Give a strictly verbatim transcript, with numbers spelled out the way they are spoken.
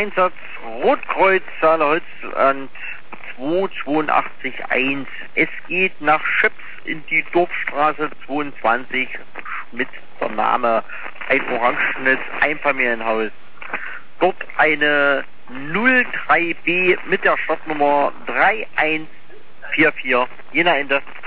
Einsatz Rotkreuz Saale-Holzland zwei zwei acht eins. Es geht nach Schöps in die Dorfstraße zweiundzwanzig. Schmidt der Name. Ein orangenes Einfamilienhaus. Dort eine null drei B mit der Startnummer drei eins vier vier. Jena Ende.